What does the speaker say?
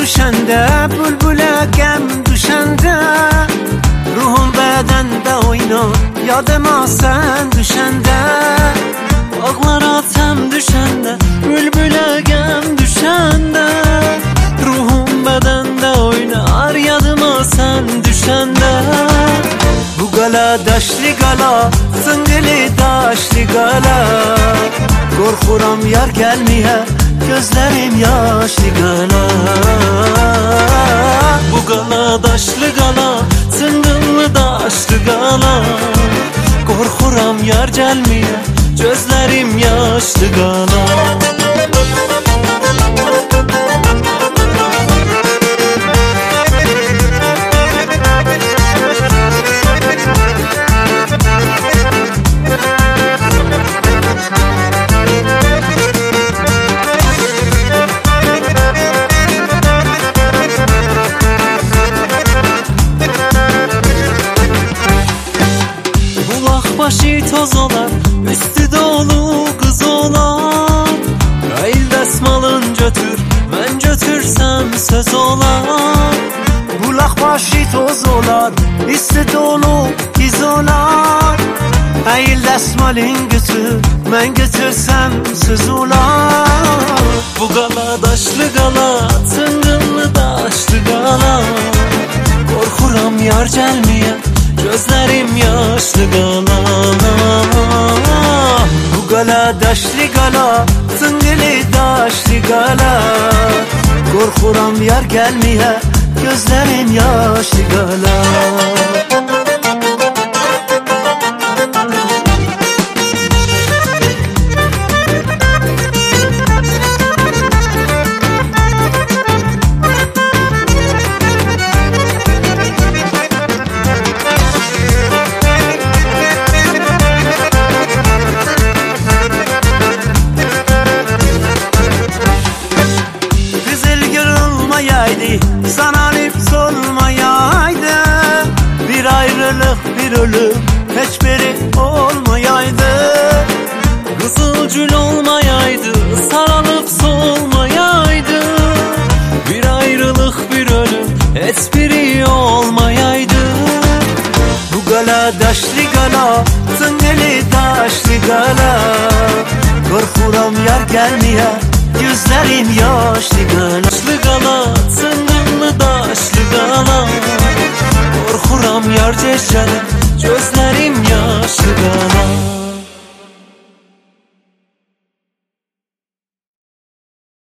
düşende, bülbüle gem düşende, ruhum bedende oynar, yadıma sen düşende. Ağlar atem düşende, bülbüle gem düşende, ruhum bedende oynar, yadıma sen düşende. Bu gala daşlı gala, sıngılı daşlı gala, korkuram yar gelmeye, gözlerim yaşlı gala. Bu gala daşlı gala, sıngılı daşlı gala, korkuram yar gelmeye, gözlerim yaşlı gala. Başı toz olar, üstü dolu kız olar. El desmalın götür, ben götürsem söz olar. Bulak başı toz olar, üstü dolu kız olar. El desmalın götür, ben götürsem söz olar. Bu gala daşlı gala, tıngınlı daşlı gala, korkuram yar gelmeye, gözlerim yaşlı gala. Bu gala daşlı gala, tıngılı daşlı gala, korkuram yar gelmeye, gözlerim yaşlı gala. Sana nefs olmayaydı, bir ayrılık bir ölüm hiçbiri olmayaydı. Kızılgül olmayaydı, sarılıp solmayaydı, bir ayrılık bir ölüm hiçbiri olmayaydı. Bu gala daşlı gala, tıngılı daşlı gala, korkuram yar gelmeye, gözlerim yaşlı gala. Daşlı gala, tıngılı daşlı gala, korkuram yar geçerim, gözlerim